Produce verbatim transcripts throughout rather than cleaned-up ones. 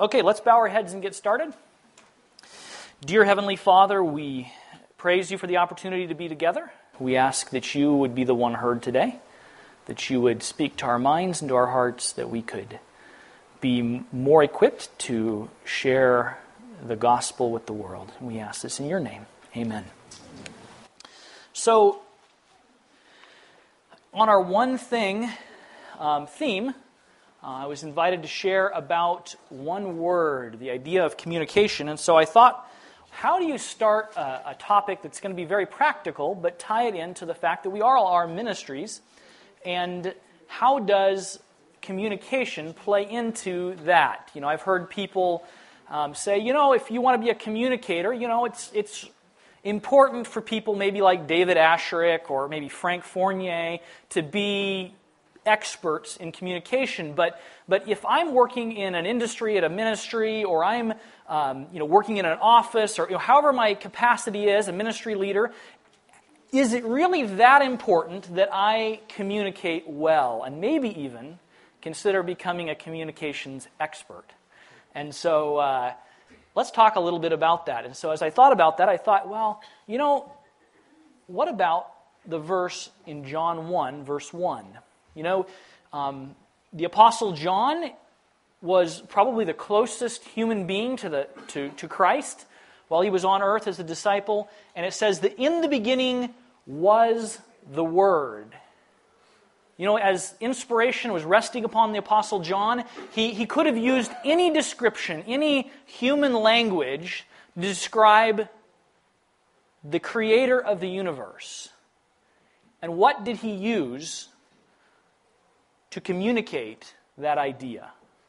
Okay, let's bow our heads and get started. Dear Heavenly Father, we praise you for the opportunity to be together. We ask that you would be the one heard today, that you would speak to our minds and to our hearts, that we could be more equipped to share the gospel with the world. We ask this in your name. Amen. So, on our one thing um, theme, Uh, I was invited to share about one word, the idea of communication. And so I thought, how do you start a, a topic that's going to be very practical, but tie it into the fact that we all are ministries? And how does communication play into that? You know, I've heard people um, say, you know, if you want to be a communicator, you know, it's it's important for people maybe like David Asscherick or maybe Frank Fournier to be experts in communication, but but if I'm working in an industry, at a ministry, or I'm um, you know working in an office, or you know, however my capacity is, a ministry leader, is it really that important that I communicate well, and maybe even consider becoming a communications expert? And so uh, let's talk a little bit about that. And so as I thought about that, I thought, well, you know, what about the verse in John one, verse one? You know, um, the Apostle John was probably the closest human being to the to, to Christ while he was on earth as a disciple. And it says that in the beginning was the Word. You know, as inspiration was resting upon the Apostle John, he, he could have used any description, any human language to describe the creator of the universe. And what did he use to communicate that idea?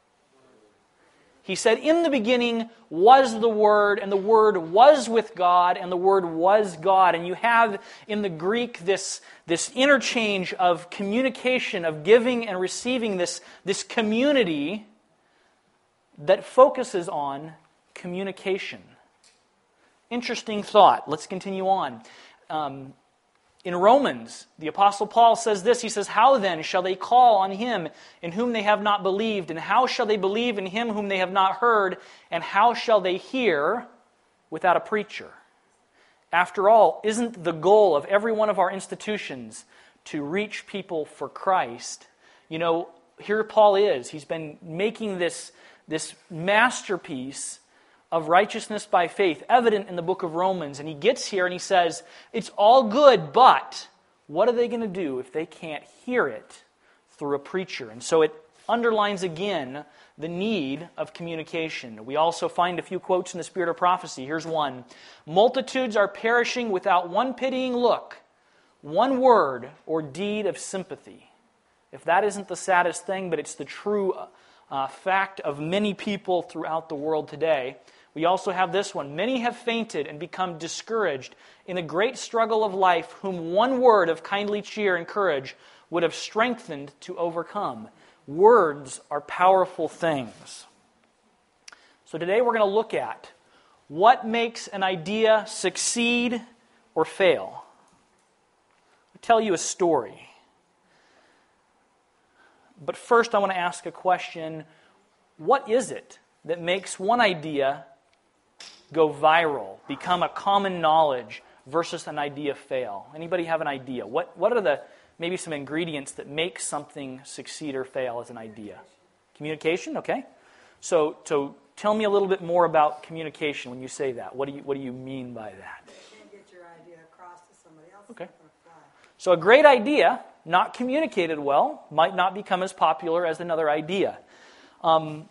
He said, in the beginning was the Word, and the Word was with God, and the Word was God. And you have in the Greek this, this interchange of communication, of giving and receiving, this, this community that focuses on communication. Interesting thought. Let's continue on. Um, In Romans, the Apostle Paul says this. He says, how then shall they call on him in whom they have not believed? And how shall they believe in him whom they have not heard? And how shall they hear without a preacher? After all, isn't the goal of every one of our institutions to reach people for Christ? You know, here Paul is. He's been making this, this masterpiece of righteousness by faith, evident in the book of Romans. And he gets here and he says, it's all good, but what are they going to do if they can't hear it through a preacher? And so it underlines again the need of communication. We also find a few quotes in the spirit of prophecy. Here's one. Multitudes are perishing without one pitying look, one word or deed of sympathy. If that isn't the saddest thing, but it's the true uh, fact of many people throughout the world today. We also have this one. Many have fainted and become discouraged in the great struggle of life, whom one word of kindly cheer and courage would have strengthened to overcome. Words are powerful things. So today we're going to look at what makes an idea succeed or fail. I'll tell you a story. But first I want to ask a question. What is it that makes one idea go viral, become a common knowledge, versus an idea fail? Anybody have an idea? What what are the maybe some ingredients that make something succeed or fail as an idea? Communication, okay. So so tell me a little bit more about communication when you say that. What do you what do you mean by that? You can't get your idea across to somebody else. Okay. So a great idea, not communicated well, might not become as popular as another idea. Um,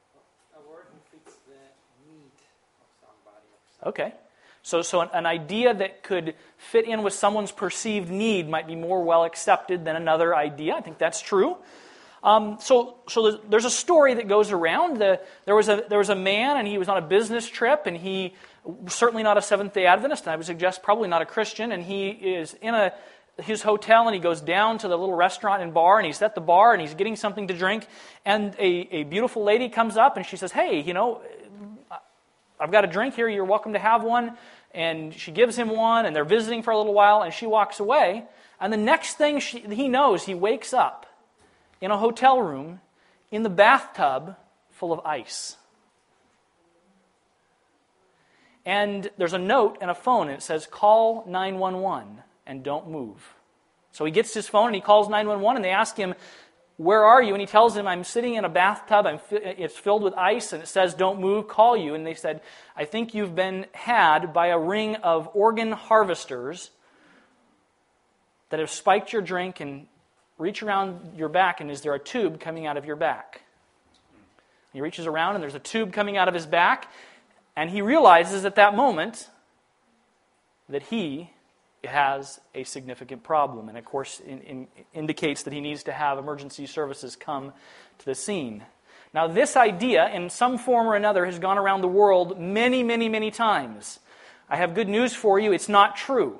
Okay, so so an, an idea that could fit in with someone's perceived need might be more well accepted than another idea. I think that's true. Um, so so there's, there's a story that goes around. The, there was a there was a man, and he was on a business trip, and he certainly not a Seventh-day Adventist, and I would suggest probably not a Christian. And he is in a his hotel, and he goes down to the little restaurant and bar, and he's at the bar, and he's getting something to drink, and a, a beautiful lady comes up, and she says, "Hey, you know, I've got a drink here, you're welcome to have one." And she gives him one, and they're visiting for a little while, and she walks away. And the next thing she, he knows, he wakes up in a hotel room in the bathtub full of ice. And there's a note and a phone, and it says, call nine one one and don't move. So he gets his phone and he calls nine one one, and they ask him, where are you? And he tells them, I'm sitting in a bathtub, I'm fi- it's filled with ice, and it says, don't move, call you. And they said, I think you've been had by a ring of organ harvesters that have spiked your drink and reach around your back, and is there a tube coming out of your back? He reaches around, and there's a tube coming out of his back, and he realizes at that moment that he has a significant problem, and of course in, in, indicates that he needs to have emergency services come to the scene. Now this idea, in some form or another, has gone around the world many, many, many times. I have good news for you, it's not true.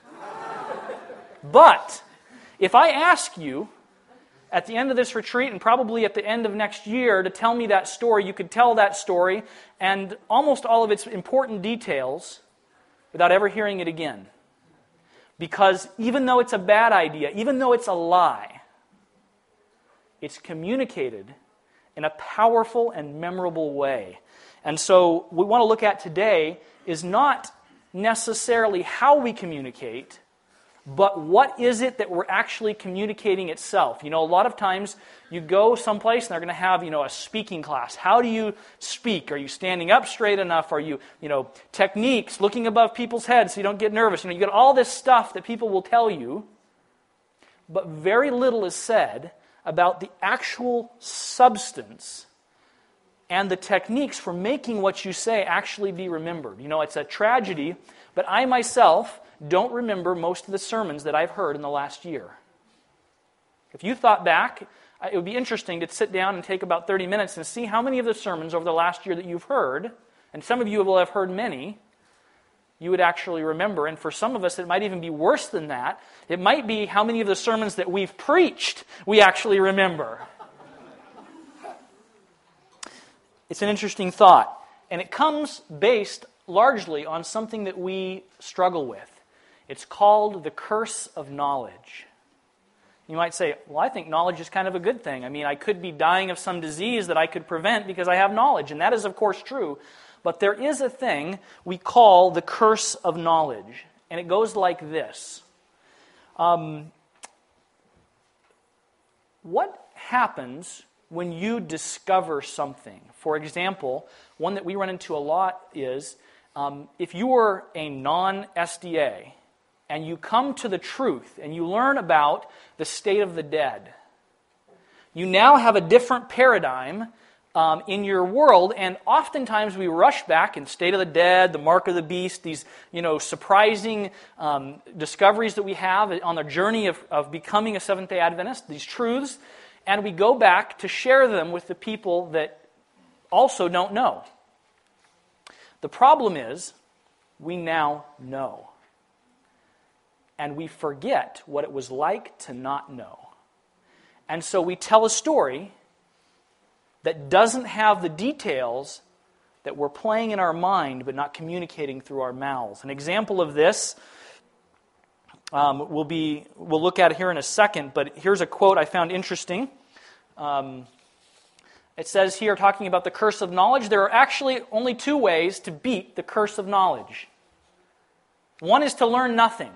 But if I ask you at the end of this retreat and probably at the end of next year to tell me that story, you could tell that story and almost all of its important details without ever hearing it again. Because even though it's a bad idea, even though it's a lie, it's communicated in a powerful and memorable way. And so what we want to look at today is not necessarily how we communicate, but what is it that we're actually communicating itself? You know, a lot of times you go someplace and they're going to have, you know, a speaking class. How do you speak? Are you standing up straight enough? Are you, you know, techniques, looking above people's heads so you don't get nervous? You know, you get all this stuff that people will tell you, but very little is said about the actual substance and the techniques for making what you say actually be remembered. You know, it's a tragedy, but I myself don't remember most of the sermons that I've heard in the last year. If you thought back, it would be interesting to sit down and take about thirty minutes and see how many of the sermons over the last year that you've heard, and some of you will have heard many, you would actually remember. And for some of us, it might even be worse than that. It might be how many of the sermons that we've preached we actually remember. It's an interesting thought. And it comes based largely on something that we struggle with. It's called the curse of knowledge. You might say, well, I think knowledge is kind of a good thing. I mean, I could be dying of some disease that I could prevent because I have knowledge, and that is, of course, true. But there is a thing we call the curse of knowledge, and it goes like this. Um, what happens when you discover something? For example, one that we run into a lot is, um, if you were a non-S D A, and you come to the truth, and you learn about the state of the dead, you now have a different paradigm um, in your world, and oftentimes we rush back in state of the dead, the mark of the beast, these you know surprising um, discoveries that we have on the journey of, of becoming a Seventh-day Adventist, these truths, and we go back to share them with the people that also don't know. The problem is, we now know. And we forget what it was like to not know. And so we tell a story that doesn't have the details that we're playing in our mind but not communicating through our mouths. An example of this um, will be, we'll look at it here in a second, but here's a quote I found interesting. Um, it says here, talking about the curse of knowledge, there are actually only two ways to beat the curse of knowledge. One is to learn nothing.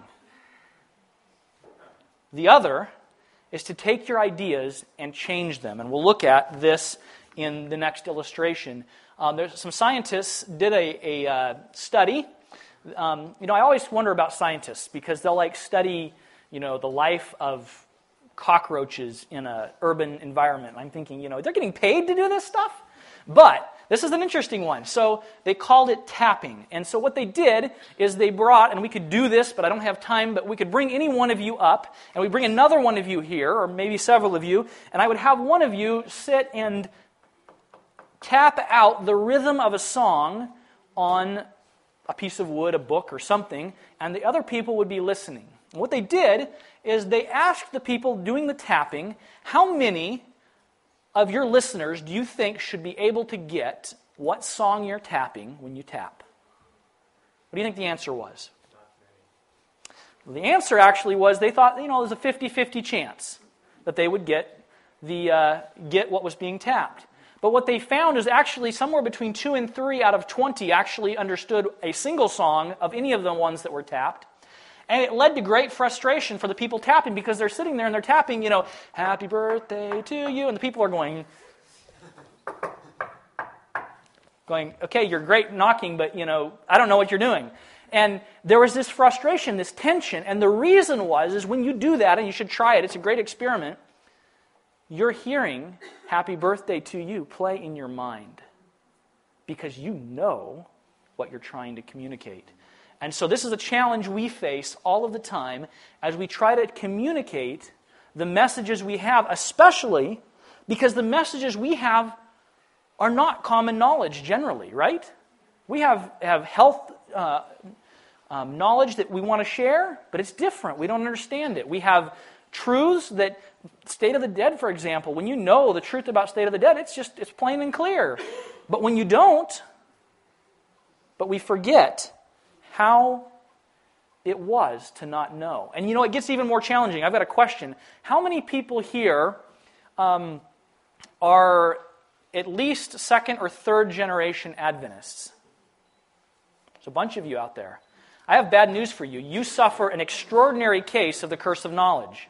The other is to take your ideas and change them. And we'll look at this in the next illustration. Um, there's some scientists did a, a uh, study. Um, you know, I always wonder about scientists because they'll like study, you know, the life of cockroaches in an urban environment. I'm thinking, you know, they're getting paid to do this stuff? But this is an interesting one. So they called it tapping. And so what they did is they brought, and we could do this, but I don't have time, but we could bring any one of you up, and we bring another one of you here, or maybe several of you, and I would have one of you sit and tap out the rhythm of a song on a piece of wood, a book, or something, and the other people would be listening. And what they did is they asked the people doing the tapping, how many of your listeners do you think should be able to get what song you're tapping when you tap? What do you think the answer was? Well, the answer actually was they thought, you know, there's a fifty-fifty chance that they would get the uh, get what was being tapped. But what they found is actually somewhere between two and three out of twenty actually understood a single song of any of the ones that were tapped. And it led to great frustration for the people tapping because they're sitting there and they're tapping, you know, happy birthday to you. And the people are going, going, okay, you're great knocking, but, you know, I don't know what you're doing. And there was this frustration, this tension. And the reason was, is when you do that, and you should try it, it's a great experiment, you're hearing happy birthday to you play in your mind because you know what you're trying to communicate. And so this is a challenge we face all of the time as we try to communicate the messages we have, especially because the messages we have are not common knowledge generally, right? We have, have health uh, um, knowledge that we want to share, but it's different. We don't understand it. We have truths that, state of the dead, for example, when you know the truth about state of the dead, it's just, it's plain and clear. But when you don't, but we forget how it was to not know. And you know, it gets even more challenging. I've got a question. How many people here um, are at least second or third generation Adventists? There's a bunch of you out there. I have bad news for you. You suffer an extraordinary case of the curse of knowledge.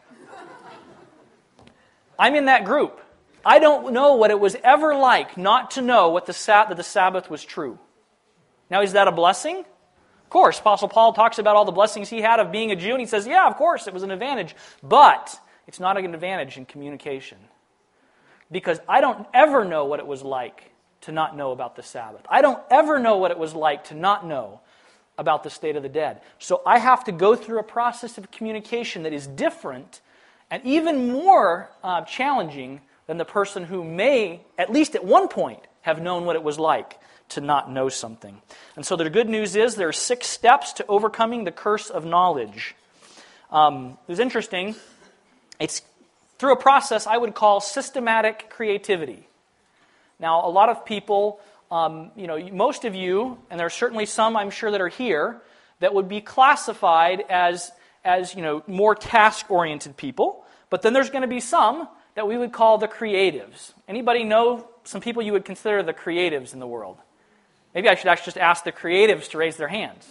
I'm in that group. I don't know what it was ever like not to know what the Sab- that the Sabbath was true. Now, is that a blessing? Of course. Apostle Paul talks about all the blessings he had of being a Jew, and he says, yeah, of course, it was an advantage. But it's not an advantage in communication. Because I don't ever know what it was like to not know about the Sabbath. I don't ever know what it was like to not know about the state of the dead. So I have to go through a process of communication that is different and even more uh, challenging than the person who may, at least at one point, have known what it was like to not know something. And so the good news is there are six steps to overcoming the curse of knowledge. Um, it was interesting. It's through a process I would call systematic creativity. Now, a lot of people, um, you know, most of you, and there are certainly some I'm sure that are here, that would be classified as as, you know, more task-oriented people. But then there's going to be some that we would call the creatives. Anybody know some people you would consider the creatives in the world? Maybe I should actually just ask the creatives to raise their hands.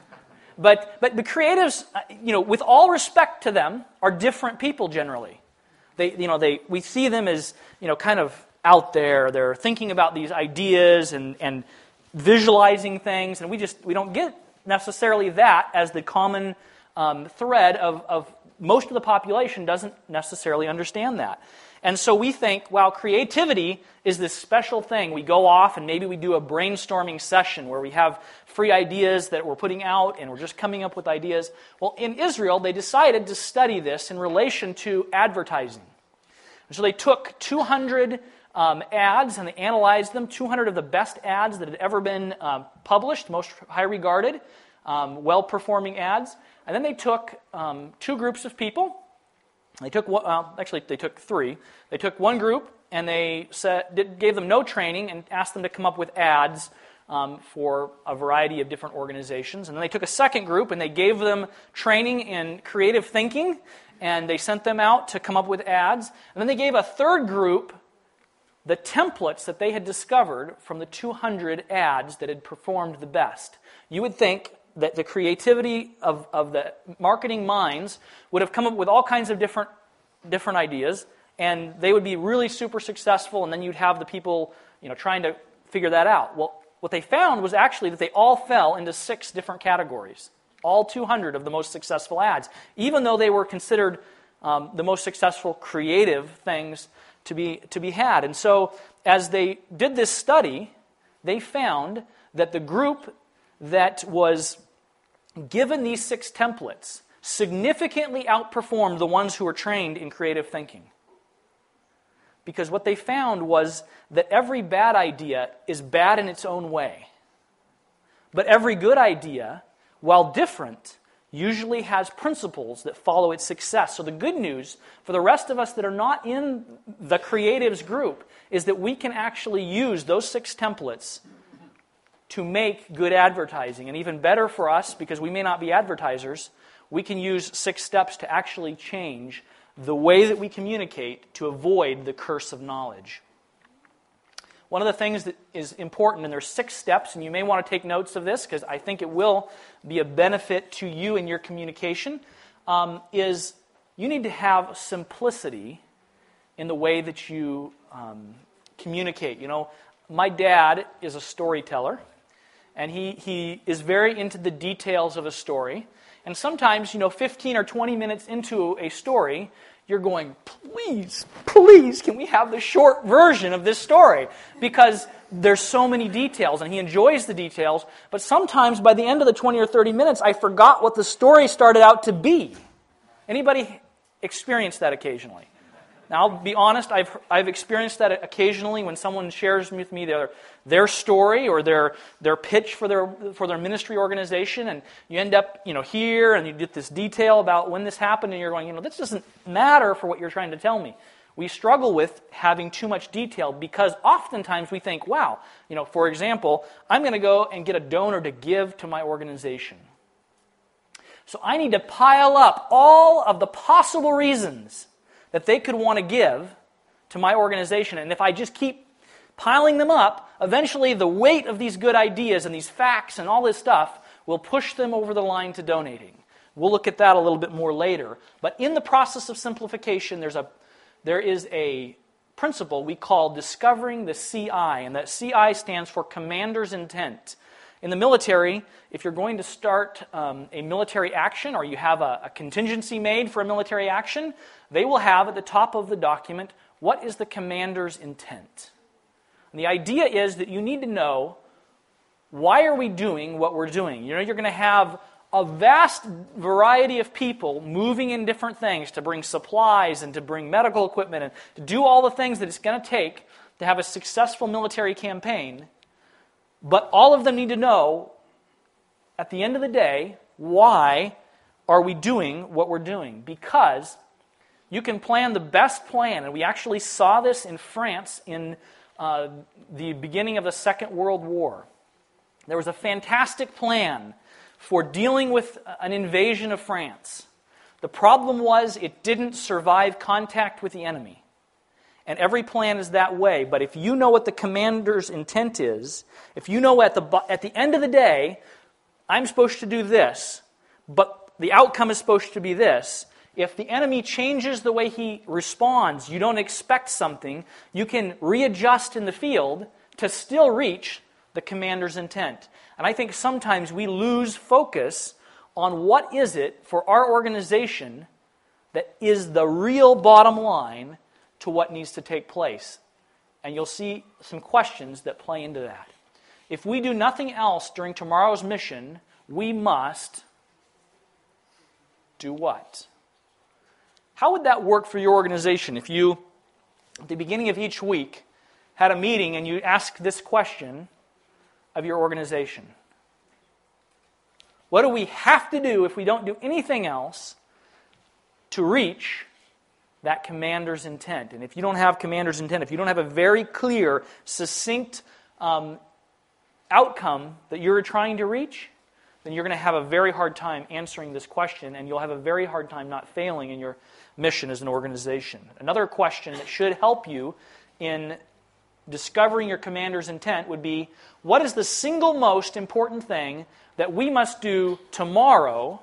But but the creatives, you know, with all respect to them, are different people generally. They, you know, they we see them as, you know, kind of out there. They're thinking about these ideas and and visualizing things, and we just we don't get necessarily that as the common Um, thread of, of most of the population doesn't necessarily understand that. And so we think, well, creativity is this special thing. We go off and maybe we do a brainstorming session where we have free ideas that we're putting out and we're just coming up with ideas. Well, in Israel, they decided to study this in relation to advertising. And so they took two hundred um, ads and they analyzed them, two hundred of the best ads that had ever been um, published, most high regarded, um, well-performing ads. And then they took um, two groups of people. They took one, well, actually they took three. They took one group and they set, did, gave them no training and asked them to come up with ads um, for a variety of different organizations. And then they took a second group and they gave them training in creative thinking, and they sent them out to come up with ads. And then they gave a third group the templates that they had discovered from the two hundred ads that had performed the best. You would think that the creativity of, of the marketing minds would have come up with all kinds of different different ideas, and they would be really super successful, and then you'd have the people, you know, trying to figure that out. Well, what they found was actually that they all fell into six different categories, all two hundred of the most successful ads, even though they were considered um, the most successful creative things to be to be had. And so as they did this study, they found that the group that was given these six templates significantly outperformed the ones who were trained in creative thinking. Because what they found was that every bad idea is bad in its own way. But every good idea, while different, usually has principles that follow its success. So the good news for the rest of us that are not in the creatives group is that we can actually use those six templates to make good advertising. And even better for us, because we may not be advertisers, we can use six steps to actually change the way that we communicate to avoid the curse of knowledge. one of the things that is important, and there's six steps, and you may want to take notes of this because I think it will be a benefit to you in your communication, um, is you need to have simplicity in the way that you um, communicate. You know, my dad is a storyteller, and he, he is very into the details of a story. And sometimes, you know, fifteen or twenty minutes into a story, you're going, please, please, can we have the short version of this story? Because there's so many details, and he enjoys the details. But sometimes by the end of the twenty or thirty minutes, I forgot what the story started out to be. Anybody experience that occasionally? Now, I'll be honest, I've I've experienced that occasionally when someone shares with me their their story or their their pitch for their for their ministry organization, and you end up, you know, here and you get this detail about when this happened, and you're going, you know, this doesn't matter for what you're trying to tell me. We struggle with having too much detail because oftentimes we think, wow, you know, for example, I'm going to go and get a donor to give to my organization. So I need to pile up all of the possible reasons that they could want to give to my organization. And if I just keep piling them up, eventually the weight of these good ideas and these facts and all this stuff will push them over the line to donating. We'll look at that a little bit more later. But in the process of simplification, there's a there is a principle we call discovering the C I, and that C I stands for commander's intent. In the military, if you're going to start um, a military action or you have a, a contingency made for a military action, they will have at the top of the document, what is the commander's intent? And the idea is that you need to know, why are we doing what we're doing? You know, you're going to have a vast variety of people moving in different things to bring supplies and to bring medical equipment and to do all the things that it's going to take to have a successful military campaign. But all of them need to know, at the end of the day, why are we doing what we're doing? Because you can plan the best plan, and we actually saw this in France in uh, the beginning of the Second World War. There was a fantastic plan for dealing with an invasion of France. The problem was it didn't survive contact with the enemy. And every plan is that way. But if you know what the commander's intent is, if you know at the at the end of the day, I'm supposed to do this, but the outcome is supposed to be this, if the enemy changes the way he responds, you don't expect something, you can readjust in the field to still reach the commander's intent. And I think sometimes we lose focus on what is it for our organization that is the real bottom line to what needs to take place. And you'll see some questions that play into that. If we do nothing else during tomorrow's mission, we must do what? How would that work for your organization if you, at the beginning of each week, had a meeting and you asked this question of your organization? What do we have to do if we don't do anything else to reach that commander's intent? And if you don't have commander's intent, if you don't have a very clear, succinct um, outcome that you're trying to reach, then you're going to have a very hard time answering this question, and you'll have a very hard time not failing in your mission as an organization. Another question that should help you in discovering your commander's intent would be, what is the single most important thing that we must do tomorrow?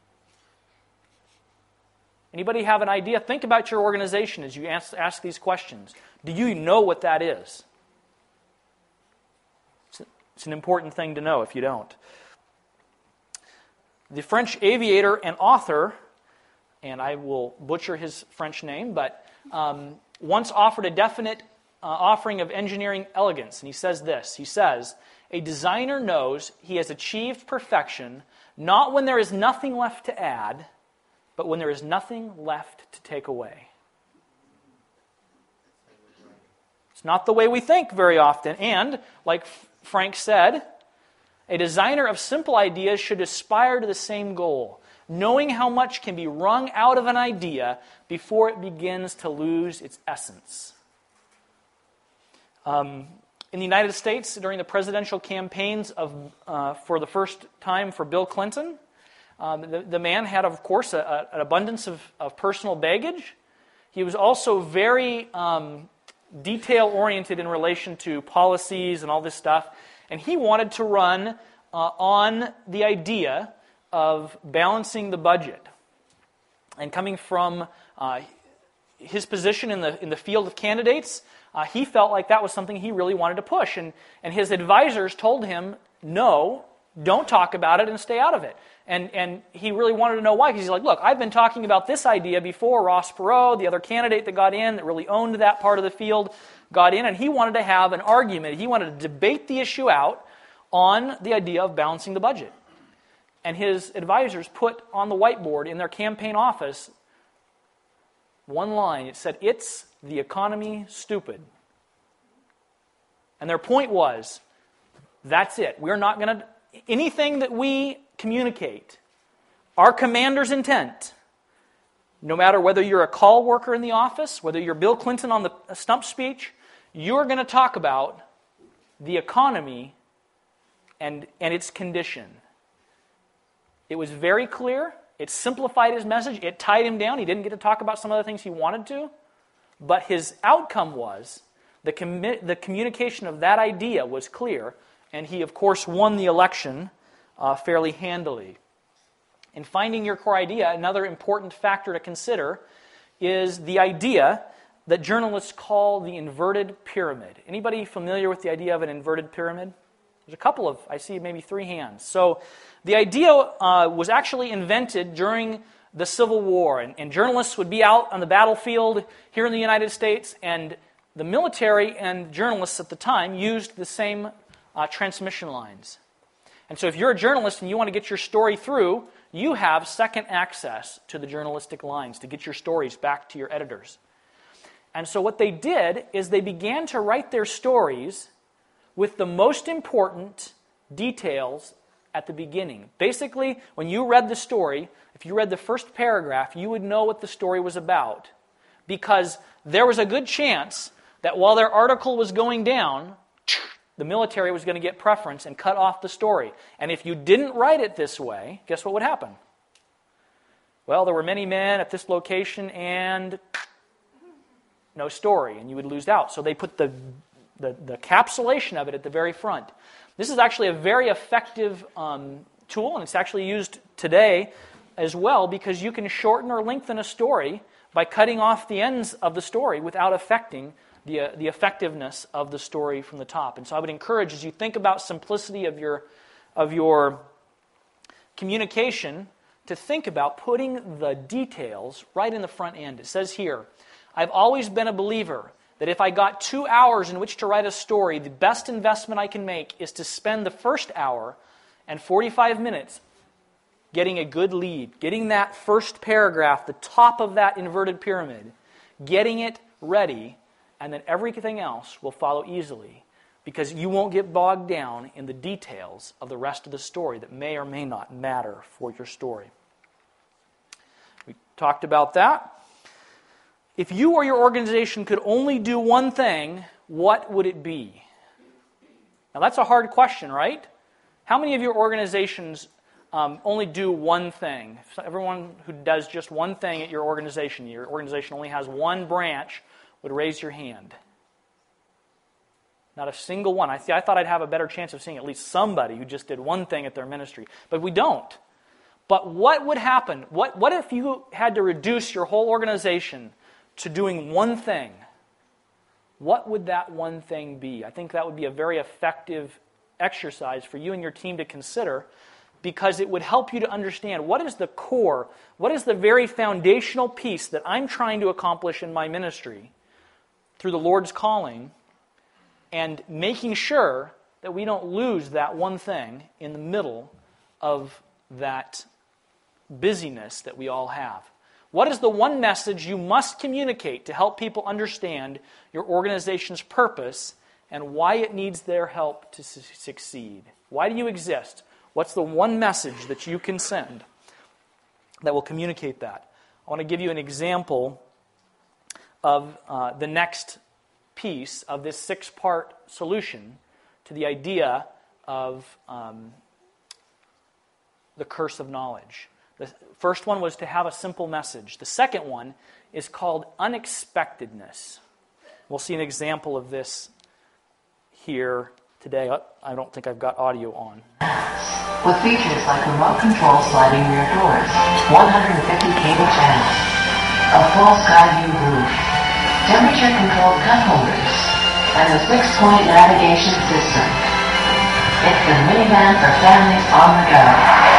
Anybody have an idea? Think about your organization as you ask, ask these questions. Do you know what that is? It's, it's an important thing to know if you don't. The French aviator and author, and I will butcher his French name, but um, once offered a definite uh, offering of engineering elegance. And he says this, he says, a designer knows he has achieved perfection not when there is nothing left to add, but when there is nothing left to take away. It's not the way we think very often. And, like Frank said, a designer of simple ideas should aspire to the same goal, knowing how much can be wrung out of an idea before it begins to lose its essence. Um, in the United States, during the presidential campaigns of uh, for the first time for Bill Clinton, Um, the, the man had, of course, a, a, an abundance of, of personal baggage. He was also very um, detail-oriented in relation to policies and all this stuff. And he wanted to run uh, on the idea of balancing the budget. And coming from uh, his position in the in the field of candidates, uh, he felt like that was something he really wanted to push. And, and his advisors told him, no, don't talk about it and stay out of it. And and he really wanted to know why, because he's like, look, I've been talking about this idea before. Ross Perot, the other candidate that got in, that really owned that part of the field, got in, and he wanted to have an argument. He wanted to debate the issue out on the idea of balancing the budget. And his advisors put on the whiteboard in their campaign office one line. It said, "It's the economy, stupid." And their point was, that's it. We're not going to, anything that we communicate, our commander's intent, no matter whether you're a call worker in the office, whether you're Bill Clinton on the stump speech, you're going to talk about the economy and, and its condition. It was very clear. It simplified his message. It tied him down. He didn't get to talk about some of the things he wanted to. But his outcome was the, commi- the communication of that idea was clear. And he, of course, won the election uh, fairly handily. In finding your core idea, another important factor to consider is the idea that journalists call the inverted pyramid. Anybody familiar with the idea of an inverted pyramid? There's a couple of, I see maybe three hands. So the idea uh, was actually invented during the Civil War, and, and journalists would be out on the battlefield here in the United States, and the military and journalists at the time used the same uh, transmission lines. And so if you're a journalist and you want to get your story through, you have second access to the journalistic lines to get your stories back to your editors. And so what they did is they began to write their stories with the most important details at the beginning. Basically, when you read the story, if you read the first paragraph, you would know what the story was about. Because there was a good chance that while their article was going down, the military was going to get preference and cut off the story. And if you didn't write it this way, guess what would happen? Well, there were many men at this location and no story, and you would lose out. So they put the, the, the capsulation of it at the very front. This is actually a very effective um, tool, and it's actually used today as well, because you can shorten or lengthen a story by cutting off the ends of the story without affecting the, uh, the effectiveness of the story from the top. And so I would encourage, as you think about simplicity of your, of your communication, to think about putting the details right in the front end. It says here, I've always been a believer that if I got two hours in which to write a story, the best investment I can make is to spend the first hour and forty-five minutes getting a good lead, getting that first paragraph, the top of that inverted pyramid, getting it ready, and then everything else will follow easily, because you won't get bogged down in the details of the rest of the story that may or may not matter for your story. We talked about that. If you or your organization could only do one thing, what would it be? Now that's a hard question, right? How many of your organizations um, only do one thing? Everyone who does just one thing at your organization, your organization only has one branch, would raise your hand. Not a single one. I, th- I thought I'd have a better chance of seeing at least somebody who just did one thing at their ministry. But we don't. But what would happen? What, what if you had to reduce your whole organization to doing one thing? What would that one thing be? I think that would be a very effective exercise for you and your team to consider, because it would help you to understand what is the core, what is the very foundational piece that I'm trying to accomplish in my ministry through the Lord's calling, and making sure that we don't lose that one thing in the middle of that busyness that we all have. What is the one message you must communicate to help people understand your organization's purpose and why it needs their help to su- succeed? Why do you exist? What's the one message that you can send that will communicate that? I want to give you an example of uh, the next piece of this six-part solution to the idea of um, the curse of knowledge. The first one was to have a simple message. The second one is called unexpectedness. We'll see an example of this here today. I don't think I've got audio on. With features like remote control sliding rear doors, one hundred fifty cable channels, a full sky view roof, temperature controlled cup holders, and a six-point navigation system. It's the minivan for families on the go.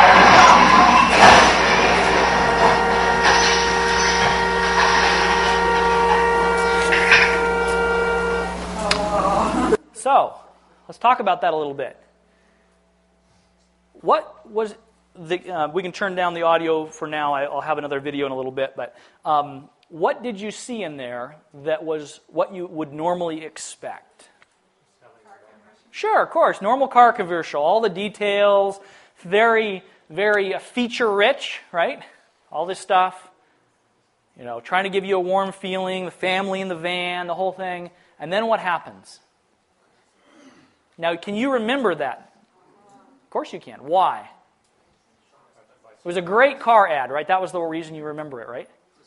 So, let's talk about that a little bit. What was the, uh, we can turn down the audio for now. I, I'll have another video in a little bit, but um, what did you see in there that was what you would normally expect? Sure, of course, normal car commercial, all the details, very, very feature-rich, right? All this stuff, you know, trying to give you a warm feeling, the family in the van, the whole thing, and then what happens? Now, can you remember that? Of course you can. Why? It was a great car ad, right? That was the reason you remember it, right?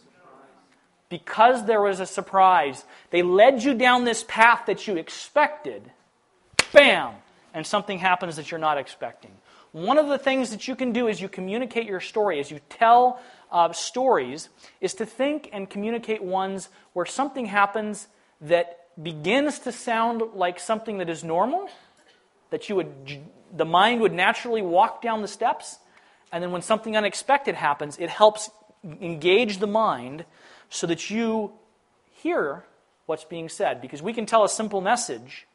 Because there was a surprise. They led you down this path that you expected. Bam! And something happens that you're not expecting. One of the things that you can do as you communicate your story, as you tell uh, stories, is to think and communicate ones where something happens that begins to sound like something that is normal, that you would, the mind would naturally walk down the steps, and then when something unexpected happens, it helps engage the mind so that you hear what's being said. Because we can tell a simple message,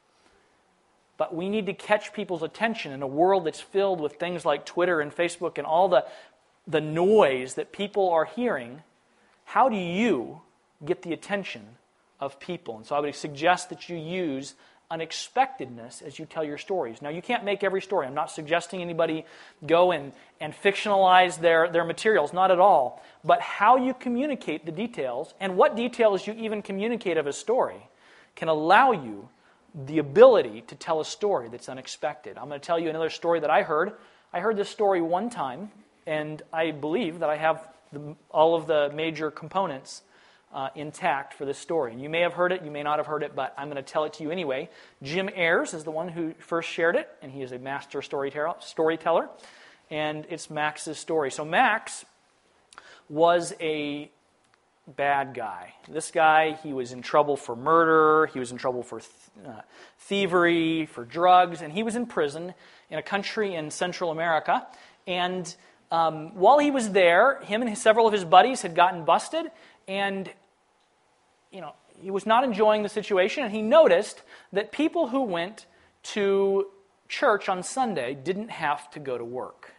but we need to catch people's attention in a world that's filled with things like Twitter and Facebook and all the, the noise that people are hearing. How do you get the attention of people? And so I would suggest that you use unexpectedness as you tell your stories. Now, you can't make every story. I'm not suggesting anybody go and, and fictionalize their, their materials, not at all. But how you communicate the details, and what details you even communicate of a story, can allow you the ability to tell a story that's unexpected. I'm going to tell you another story that I heard. I heard this story one time, and I believe that I have the, all of the major components Uh, intact for this story. And you may have heard it, you may not have heard it, but I'm going to tell it to you anyway. Jim Ayers is the one who first shared it, and he is a master storyteller, storyteller, and it's Max's story. So Max was a bad guy. This guy, he was in trouble for murder, he was in trouble for th- uh, thievery, for drugs, and he was in prison in a country in Central America. And um, while he was there, him and his, several of his buddies had gotten busted, and you know, he was not enjoying the situation, and he noticed that people who went to church on Sunday didn't have to go to work.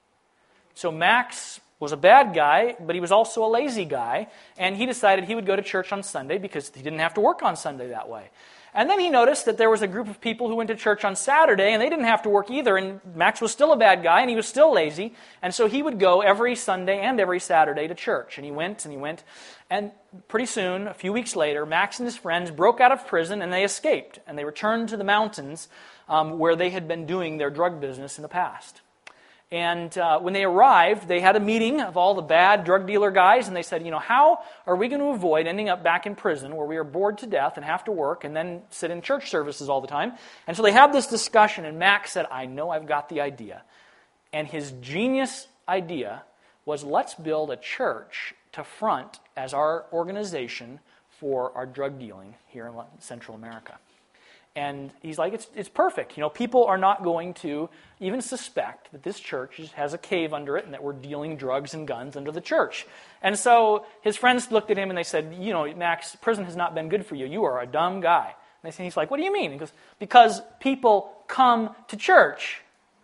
So Max was a bad guy, but he was also a lazy guy, and he decided he would go to church on Sunday because he didn't have to work on Sunday that way. And then he noticed that there was a group of people who went to church on Saturday, and they didn't have to work either, and Max was still a bad guy, and he was still lazy, and so he would go every Sunday and every Saturday to church. And he went, and he went, and pretty soon, a few weeks later, Max and his friends broke out of prison, and they escaped, and they returned to the mountains um, where they had been doing their drug business in the past. And uh, when they arrived, they had a meeting of all the bad drug dealer guys, and they said, you know, how are we going to avoid ending up back in prison where we are bored to death and have to work and then sit in church services all the time? And so they had this discussion, and Max said, I know I've got the idea. And his genius idea was, let's build a church to front as our organization for our drug dealing here in Central America. And he's like, it's it's perfect. You know, people are not going to even suspect that this church has a cave under it and that we're dealing drugs and guns under the church. And so his friends looked at him and they said, you know, Max, prison has not been good for you. You are a dumb guy. And he's like, what do you mean? He goes, because people come to church.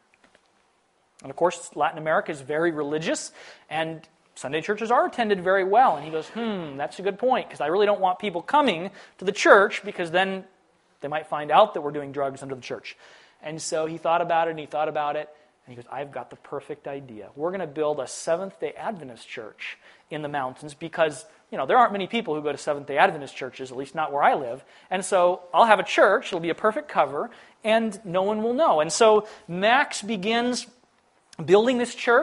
And of course, Latin America is very religious, and Sunday churches are attended very well. And he goes, hmm, that's a good point, because I really don't want people coming to the church, because then they might find out that we're doing drugs under the church. And so he thought about it, and he thought about it, and he goes, I've got the perfect idea. We're going to build a Seventh-day Adventist church in the mountains because, you know, there aren't many people who go to Seventh-day Adventist churches, at least not where I live. And so I'll have a church, it'll be a perfect cover, and no one will know. And so Max begins building this church,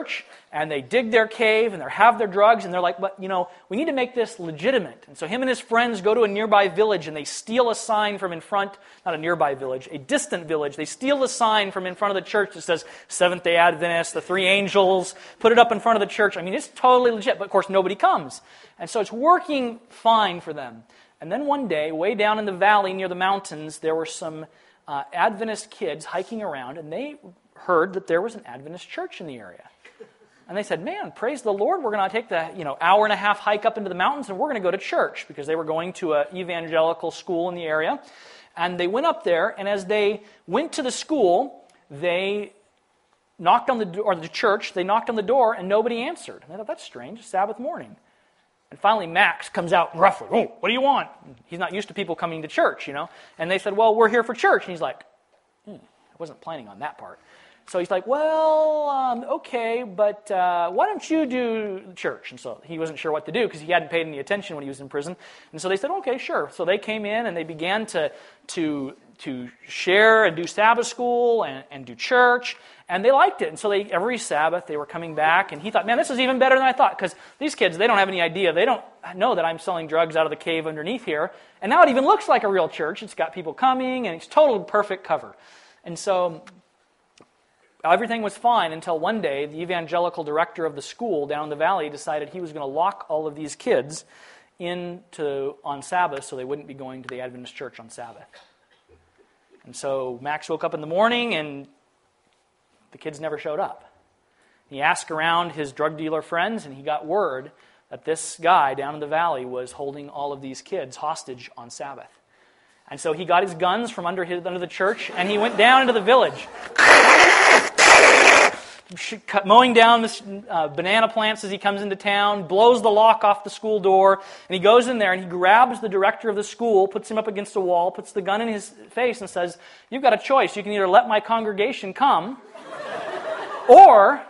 and they dig their cave, and they have their drugs, and they're like, but, you know, we need to make this legitimate. And so him and his friends go to a nearby village, and they steal a sign from in front, not a nearby village, a distant village. They steal a sign from in front of the church that says Seventh-day Adventists, the three angels, put it up in front of the church. I mean, it's totally legit, but of course nobody comes. And so it's working fine for them. And then one day, way down in the valley near the mountains, there were some uh, Adventist kids hiking around, and they heard that there was an Adventist church in the area. And they said, man, praise the Lord, we're going to take the you know hour and a half hike up into the mountains and we're going to go to church, because they were going to an evangelical school in the area. And they went up there, and as they went to the school, they knocked on the door, or the church, they knocked on the door and nobody answered. And they thought, that's strange, it's Sabbath morning. And finally Max comes out roughly, oh, what do you want? He's not used to people coming to church, you know. And they said, well, we're here for church. And he's like, hmm, I wasn't planning on that part. So he's like, well, um, okay, but uh, why don't you do church? And so he wasn't sure what to do because he hadn't paid any attention when he was in prison. And so they said, okay, sure. So they came in and they began to to to share and do Sabbath school and, and do church. And they liked it. And so they every Sabbath they were coming back. And he thought, man, this is even better than I thought. Because these kids, they don't have any idea. They don't know that I'm selling drugs out of the cave underneath here. And now it even looks like a real church. It's got people coming and it's total perfect cover. And so everything was fine until one day the evangelical director of the school down in the valley decided he was going to lock all of these kids into on Sabbath so they wouldn't be going to the Adventist church on Sabbath. And so Max woke up in the morning and the kids never showed up. He asked around his drug dealer friends and he got word that this guy down in the valley was holding all of these kids hostage on Sabbath. And so he got his guns from under his, under the church and he went down into the village, mowing down this, uh, banana plants as he comes into town, blows the lock off the school door, and he goes in there and he grabs the director of the school, puts him up against a wall, puts the gun in his face and says, you've got a choice. You can either let my congregation come, or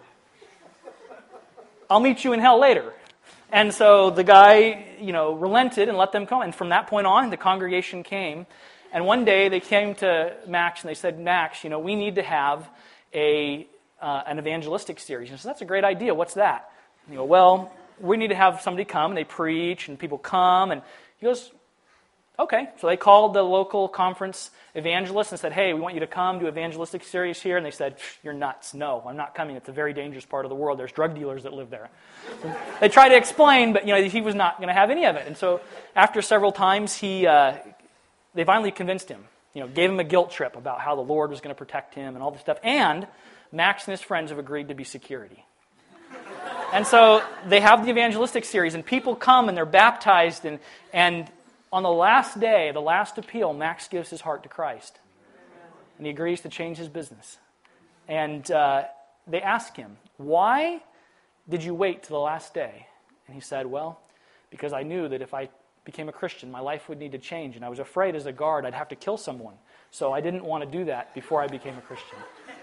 I'll meet you in hell later. And so the guy, you know, relented and let them come. And from that point on, the congregation came. And one day they came to Max and they said, Max, you know, we need to have a uh, an evangelistic series. And so that's a great idea. What's that? And you go, well, we need to have somebody come. And they preach and people come. And he goes, okay. So they called the local conference evangelist and said, hey, we want you to come do evangelistic series here. And they said, you're nuts. No, I'm not coming. It's a very dangerous part of the world. There's drug dealers that live there. So they tried to explain, but you know he was not going to have any of it. And so after several times, he uh, they finally convinced him. You know, gave him a guilt trip about how the Lord was going to protect him and all this stuff. And Max and his friends have agreed to be security. And so they have the evangelistic series, and people come and they're baptized, and and on the last day, the last appeal, Max gives his heart to Christ. And he agrees to change his business. And uh, they ask him, why did you wait to the last day? And he said, well, because I knew that if I became a Christian, my life would need to change. And I was afraid as a guard I'd have to kill someone. So I didn't want to do that before I became a Christian.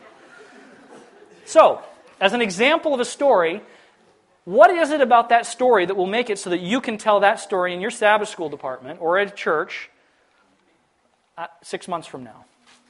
So, as an example of a story, what is it about that story that will make it so that you can tell that story in your Sabbath school department or at church uh, six months from now?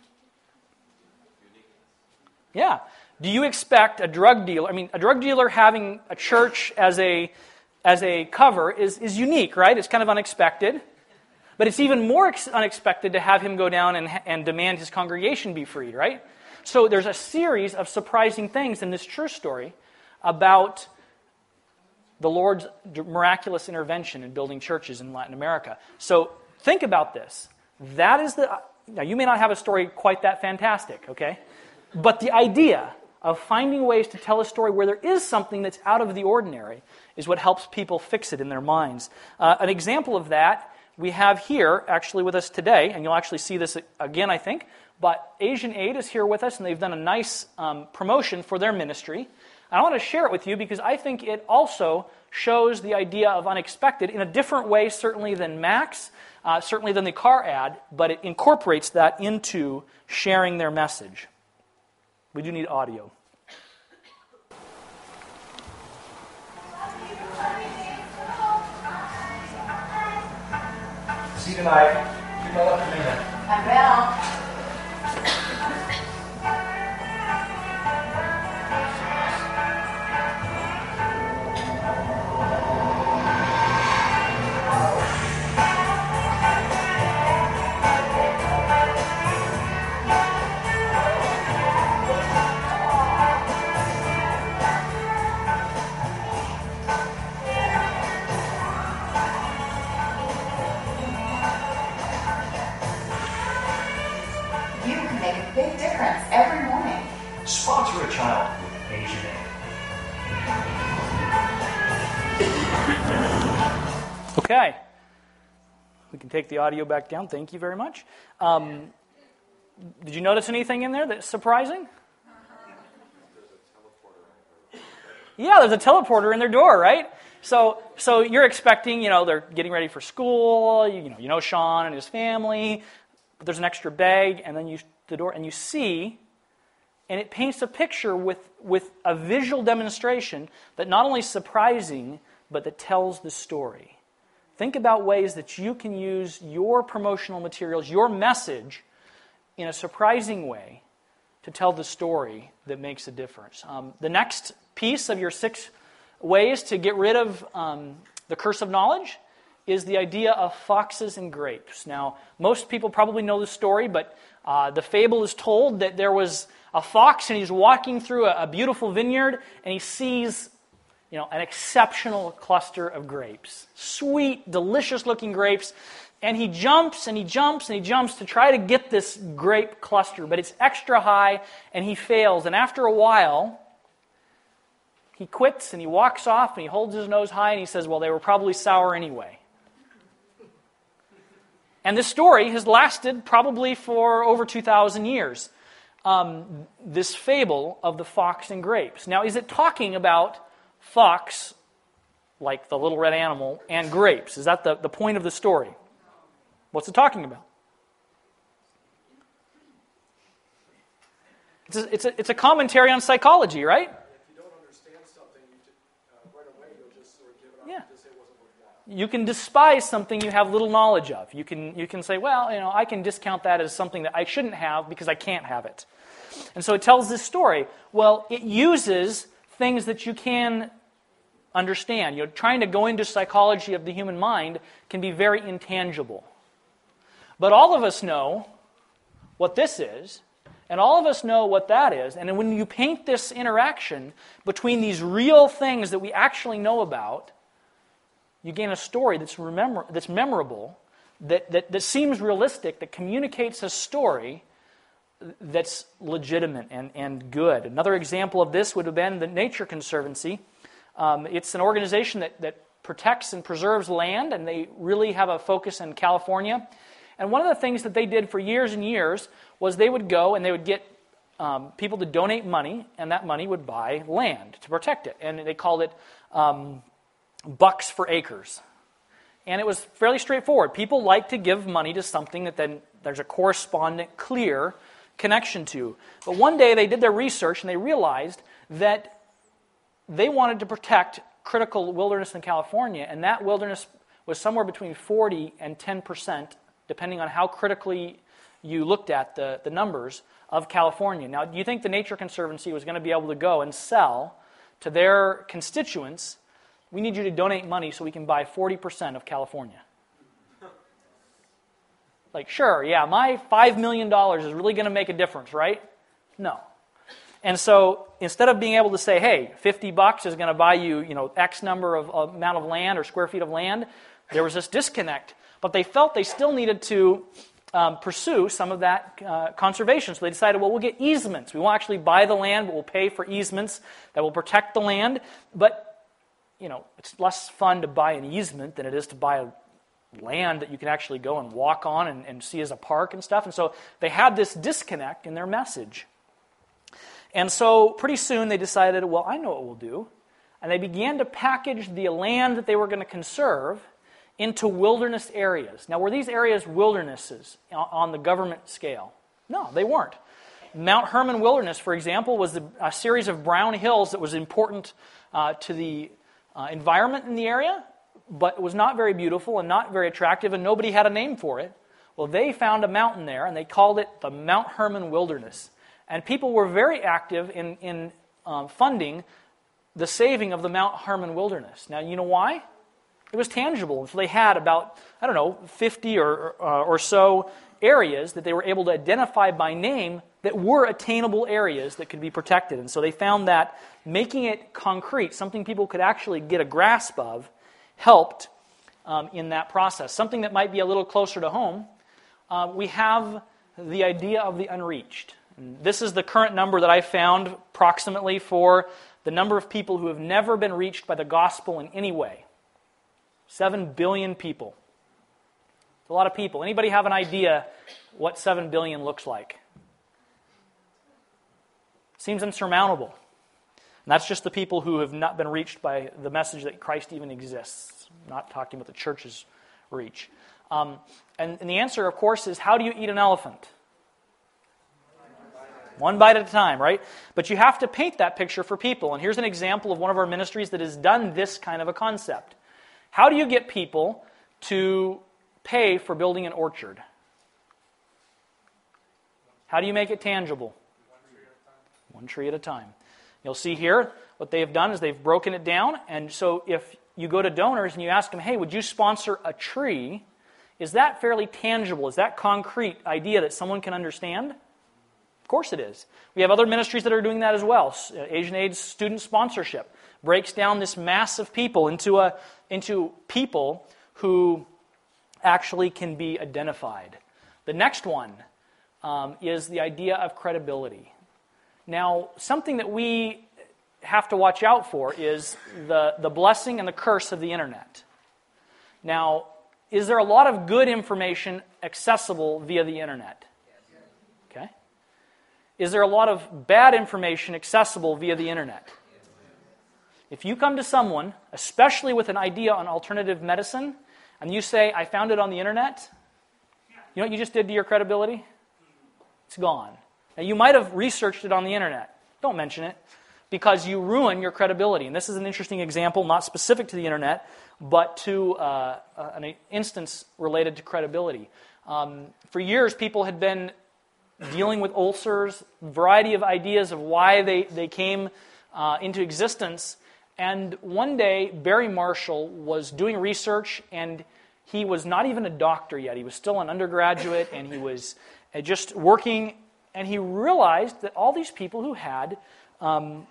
Yeah. Do you expect a drug dealer, I mean, a drug dealer having a church as a as a cover is, is unique, right? It's kind of unexpected. But it's even more ex- unexpected to have him go down and, and demand his congregation be freed, right? So there's a series of surprising things in this true story about the Lord's miraculous intervention in building churches in Latin America. So think about this. That is the... Now, you may not have a story quite that fantastic, okay? But the idea of finding ways to tell a story where there is something that's out of the ordinary is what helps people fix it in their minds. Uh, an example of that we have here, actually with us today, and you'll actually see this again, I think, but Asian Aid is here with us, and they've done a nice um, promotion for their ministry. I want to share it with you because I think it also shows the idea of unexpected in a different way, certainly than Max, uh, certainly than the car ad, but it incorporates that into sharing their message. We do need audio. See you tonight. Keep my love for me then. I will. Sponsor a child with Asian Aid. Okay. We can take the audio back down. Thank you very much. Um, did you notice anything in there that's surprising? Yeah, there's a teleporter in their door, right? So, so you're expecting, you know, they're getting ready for school. You, you know, you know Sean and his family. But there's an extra bag, and then you the door, and you see, and it paints a picture with with a visual demonstration that not only is surprising, but that tells the story. Think about ways that you can use your promotional materials, your message, in a surprising way to tell the story that makes a difference. Um, the next piece of your six ways to get rid of um, the curse of knowledge is the idea of foxes and grapes. Now, most people probably know the story, but uh, the fable is told that there was a fox and he's walking through a, a beautiful vineyard and he sees, you know, an exceptional cluster of grapes. Sweet, delicious-looking grapes. And he jumps and he jumps and he jumps to try to get this grape cluster, but it's extra high and he fails. And after a while, he quits and he walks off and he holds his nose high and he says, well, they were probably sour anyway. And this story has lasted probably for over two thousand years. Um, this fable of the fox and grapes. Now, is it talking about fox, like the little red animal, and grapes? Is that the, the point of the story? What's it talking about? It's a, it's a, it's a commentary on psychology, right? You can despise something you have little knowledge of. You can you can say, well, you know, I can discount that as something that I shouldn't have because I can't have it. And so it tells this story. Well, it uses things that you can understand. You know, trying to go into psychology of the human mind can be very intangible. But all of us know what this is, and all of us know what that is. And when you paint this interaction between these real things that we actually know about, you gain a story that's remember that's memorable, that, that, that seems realistic, that communicates a story that's legitimate and, and good. Another example of this would have been the Nature Conservancy. Um, it's an organization that, that protects and preserves land, and they really have a focus in California. And one of the things that they did for years and years was they would go and they would get um, people to donate money, and that money would buy land to protect it. And they called it Um, bucks for acres. And it was fairly straightforward. People like to give money to something that then there's a correspondent, clear connection to. But one day they did their research and they realized that they wanted to protect critical wilderness in California, and that wilderness was somewhere between forty and ten percent, depending on how critically you looked at the, the numbers of California. Now, do you think the Nature Conservancy was going to be able to go and sell to their constituents, we need you to donate money so we can buy forty percent of California? Like, sure, yeah, my five million dollars is really going to make a difference, right? No. And so instead of being able to say, hey, fifty bucks is going to buy you, you know, X number of, of amount of land or square feet of land, there was this disconnect. But they felt they still needed to um, pursue some of that uh, conservation. So they decided, well, we'll get easements. We won't actually buy the land, but we'll pay for easements that will protect the land. But you know, it's less fun to buy an easement than it is to buy a land that you can actually go and walk on and, and see as a park and stuff. And so they had this disconnect in their message. And so pretty soon they decided, well, I know what we'll do. And they began to package the land that they were going to conserve into wilderness areas. Now, were these areas wildernesses on the government scale? No, they weren't. Mount Hermon Wilderness, for example, was a series of brown hills that was important uh, to the Uh, environment in the area, but it was not very beautiful and not very attractive, and nobody had a name for it. Well, they found a mountain there, and they called it the Mount Hermon Wilderness. And people were very active in, in um, funding the saving of the Mount Hermon Wilderness. Now, you know why? It was tangible. So they had about, I don't know, fifty or, uh, or so areas that they were able to identify by name that were attainable areas that could be protected. And so they found that making it concrete, something people could actually get a grasp of, helped um, in that process. Something that might be a little closer to home, uh, we have the idea of the unreached. And this is the current number that I found approximately for the number of people who have never been reached by the gospel in any way. Seven billion people. It's a lot of people. Anybody have an idea what seven billion looks like? Seems insurmountable. And that's just the people who have not been reached by the message that Christ even exists. I'm not talking about the church's reach. Um, and, and the answer, of course, is how do you eat an elephant? One bite at a time, right? But you have to paint that picture for people. And here's an example of one of our ministries that has done this kind of a concept. How do you get people to pay for building an orchard? How do you make it tangible? One tree at a time. You'll see here what they have done is they've broken it down. And so if you go to donors and you ask them, hey, would you sponsor a tree? Is that fairly tangible? Is that concrete idea that someone can understand? Of course it is. We have other ministries that are doing that as well. Asian Aid's student sponsorship breaks down this mass of people into a into people who actually can be identified. The next one um, is the idea of credibility. Now, something that we have to watch out for is the, the blessing and the curse of the internet. Now, is there a lot of good information accessible via the internet? Okay. Is there a lot of bad information accessible via the internet? If you come to someone, especially with an idea on alternative medicine, and you say, I found it on the internet, you know what you just did to your credibility? It's gone. Now, you might have researched it on the internet. Don't mention it, because you ruin your credibility. And this is an interesting example, not specific to the internet, but to uh, an instance related to credibility. Um, for years, people had been dealing with ulcers, a variety of ideas of why they, they came uh, into existence. And one day, Barry Marshall was doing research, and he was not even a doctor yet. He was still an undergraduate, and he was just working, and he realized that all these people who had um,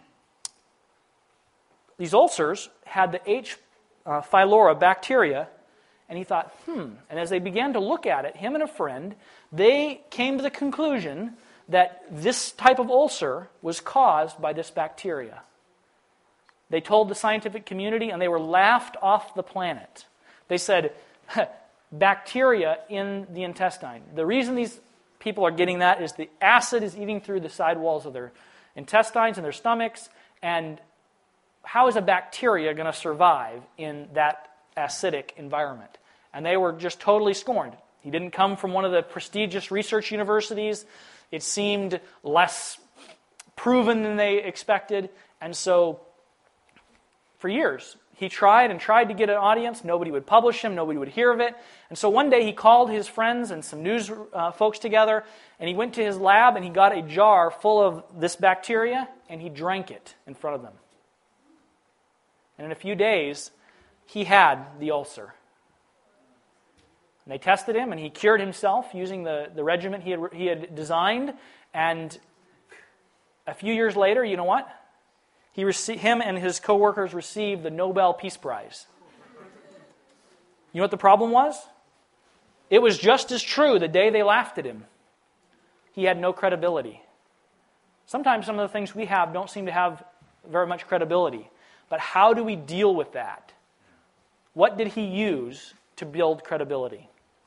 these ulcers had the H. Uh, pylori bacteria, and he thought, hmm. And as they began to look at it, him and a friend, they came to the conclusion that this type of ulcer was caused by this bacteria. They told the scientific community, and they were laughed off the planet. They said, bacteria in the intestine. The reason these people are getting that is the acid is eating through the sidewalls of their intestines and their stomachs, and how is a bacteria going to survive in that acidic environment? And they were just totally scorned. He didn't come from one of the prestigious research universities. It seemed less proven than they expected. And so, for years, he tried and tried to get an audience. Nobody would publish him. Nobody would hear of it. And so one day he called his friends and some news uh, folks together, and he went to his lab and he got a jar full of this bacteria, and he drank it in front of them. And in a few days, he had the ulcer. And they tested him, and he cured himself using the, the regimen he had, he had designed. And a few years later, you know what? He rece- him and his co-workers received the Nobel Peace Prize. You know what the problem was? It was just as true the day they laughed at him. He had no credibility. Sometimes some of the things we have don't seem to have very much credibility. But how do we deal with that? What did he use to build credibility?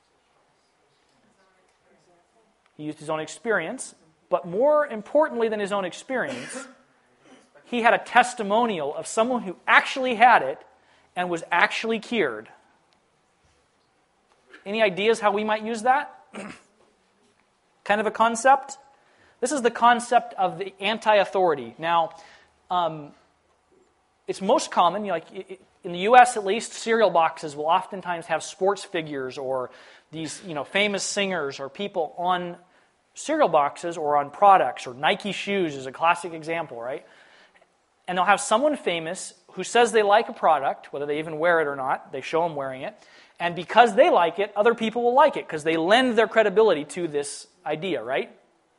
He used his own experience, but more importantly than his own experience, he had a testimonial of someone who actually had it and was actually cured. Any ideas how we might use that? Kind of a concept? This is the concept of the anti-authority. Now, um, it's most common, you know, like in the U S at least, cereal boxes will oftentimes have sports figures or these, you know, famous singers or people on cereal boxes or on products, or Nike shoes is a classic example, right? And they'll have someone famous who says they like a product, whether they even wear it or not. They show them wearing it. And because they like it, other people will like it because they lend their credibility to this idea, right?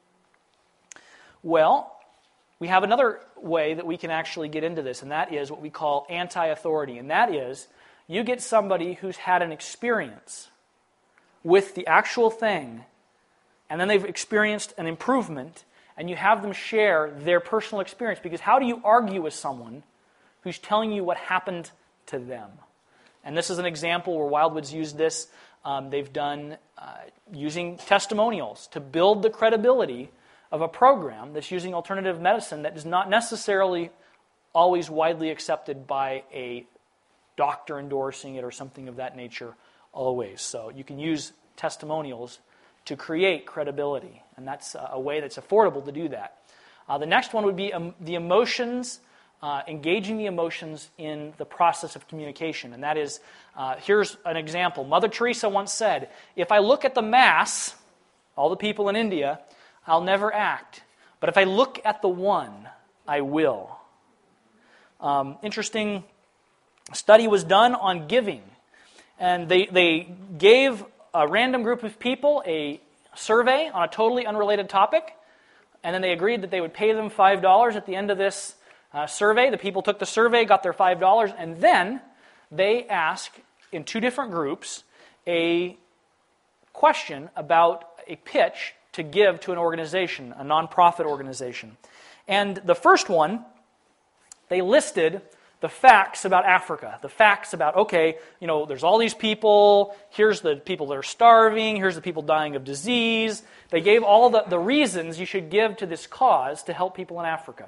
Well, we have another way that we can actually get into this, and that is what we call anti-authority. And that is, you get somebody who's had an experience with the actual thing, and then they've experienced an improvement, and you have them share their personal experience. Because how do you argue with someone who's telling you what happened to them? And this is an example where Wildwood's used this. Um, they've done uh, using testimonials to build the credibility of a program that's using alternative medicine that is not necessarily always widely accepted by a doctor endorsing it or something of that nature always. So you can use testimonials to create credibility, and that's a way that's affordable to do that. Uh, the next one would be um, the emotions, uh, engaging the emotions in the process of communication, and that is, uh, here's an example. Mother Teresa once said, if I look at the mass, all the people in India, I'll never act, but if I look at the one, I will. Um, interesting study was done on giving, and they, they gave a random group of people a survey on a totally unrelated topic, and then they agreed that they would pay them five dollars at the end of this uh, survey. The people took the survey, got their five dollars, and then they asked, in two different groups, a question about a pitch to give to an organization, a nonprofit organization. And the first one, they listed the facts about Africa, the facts about, okay, you know, there's all these people, here's the people that are starving, here's the people dying of disease. They gave all the, the reasons you should give to this cause to help people in Africa.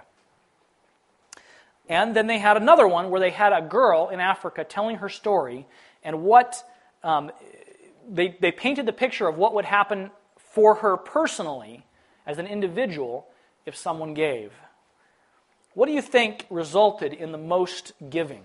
And then they had another one where they had a girl in Africa telling her story, and what um, they, they painted the picture of what would happen for her personally as an individual if someone gave. What do you think resulted in the most giving?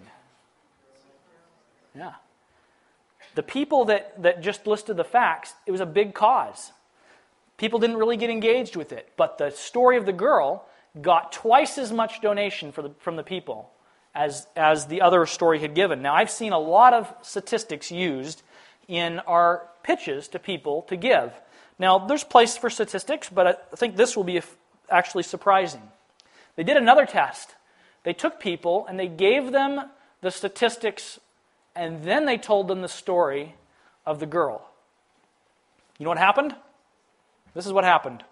Yeah. The people that, that just listed the facts, it was a big cause. People didn't really get engaged with it. But the story of the girl got twice as much donation for the, from the people as, as the other story had given. Now, I've seen a lot of statistics used in our pitches to people to give. Now, there's place for statistics, but I think this will be actually surprising. They did another test. They took people and they gave them the statistics, and then they told them the story of the girl. You know what happened? This is what happened.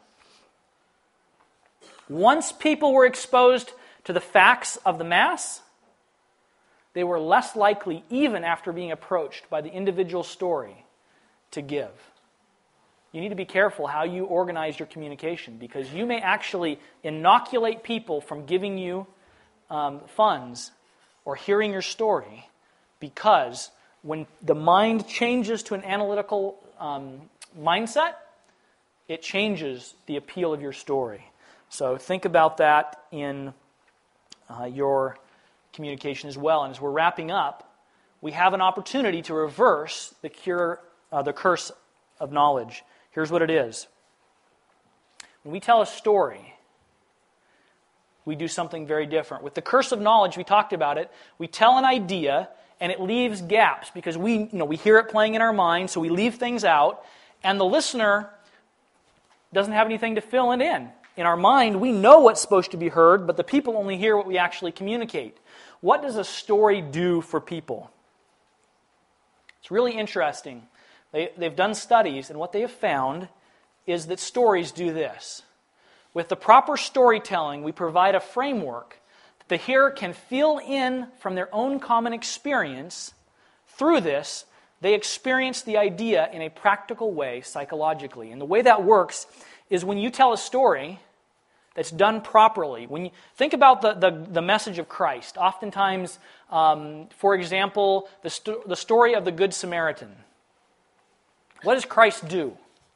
Once people were exposed to the facts of the mass, they were less likely, even after being approached by the individual story, to give. You need to be careful how you organize your communication, because you may actually inoculate people from giving you um, funds or hearing your story, because when the mind changes to an analytical um, mindset, it changes the appeal of your story. So think about that in uh, your communication as well. And as we're wrapping up, we have an opportunity to reverse the cure, uh, the curse of knowledge. Here's what it is. When we tell a story, we do something very different. With the curse of knowledge, we talked about it. We tell an idea, and it leaves gaps because we, you know, we hear it playing in our mind, so we leave things out, and the listener doesn't have anything to fill it in. In our mind, we know what's supposed to be heard, but the people only hear what we actually communicate. What does a story do for people? It's really interesting. They, they've done studies, and what they have found is that stories do this. With the proper storytelling, we provide a framework that the hearer can fill in from their own common experience. Through this, they experience the idea in a practical way psychologically. And the way that works is when you tell a story that's done properly. When you think about the, the, the message of Christ, oftentimes, um, for example, the, sto- the story of the Good Samaritan. What does Christ do?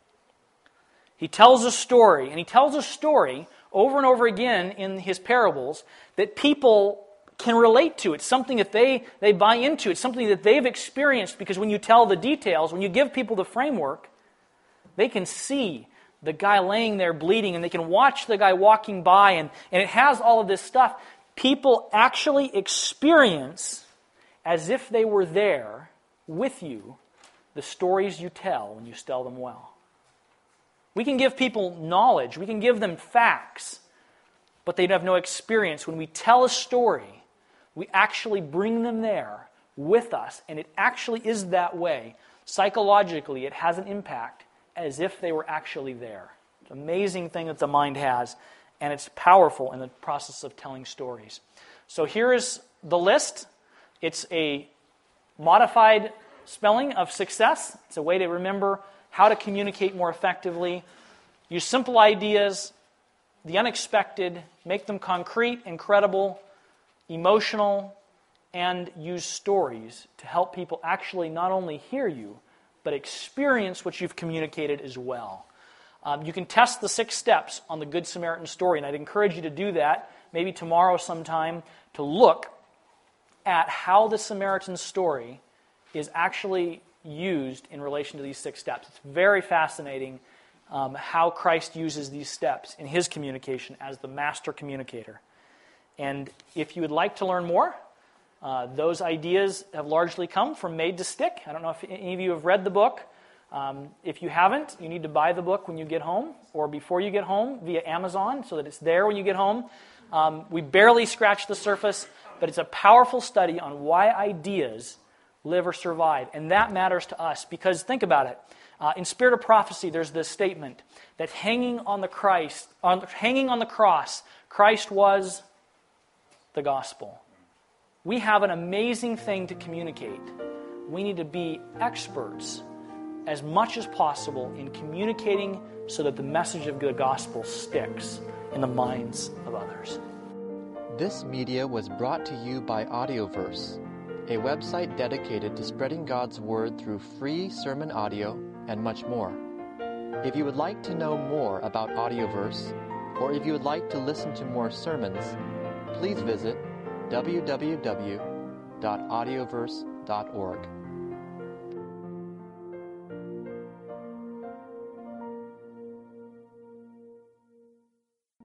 He tells a story, and he tells a story over and over again in his parables that people can relate to. It's something that they, they buy into. It's something that they've experienced, because when you tell the details, when you give people the framework, they can see the guy laying there bleeding, and they can watch the guy walking by, and, and it has all of this stuff. People actually experience, as if they were there with you, the stories you tell when you tell them well. We can give people knowledge, we can give them facts, but they have no experience. When we tell a story, we actually bring them there with us, and it actually is that way. Psychologically, it has an impact as if they were actually there It's an amazing thing that the mind has, and it's powerful in the process of telling stories. So here is the list. It's a modified spelling of success. It's a way to remember how to communicate more effectively. Use simple ideas, the unexpected, make them concrete, incredible, emotional, and use stories to help people actually not only hear you, but experience what you've communicated as well. Um, you can test the six steps on the Good Samaritan story, and I'd encourage you to do that, maybe tomorrow sometime, to look at how the Samaritan story is actually used in relation to these six steps. It's very fascinating um, how Christ uses these steps in his communication as the master communicator. And if you would like to learn more, uh, those ideas have largely come from Made to Stick. I don't know if any of you have read the book. Um, if you haven't, you need to buy the book when you get home or before you get home via Amazon so that it's there when you get home. Um, we barely scratched the surface, but it's a powerful study on why ideas live or survive. And that matters to us because think about it. Uh, in Spirit of Prophecy, there's this statement that hanging on the Christ, on, hanging on the cross, Christ was the gospel. We have an amazing thing to communicate. We need to be experts as much as possible in communicating so that the message of the gospel sticks in the minds of others. This media was brought to you by Audioverse, a website dedicated to spreading God's Word through free sermon audio and much more. If you would like to know more about Audioverse, or if you would like to listen to more sermons, please visit w w w dot audioverse dot org.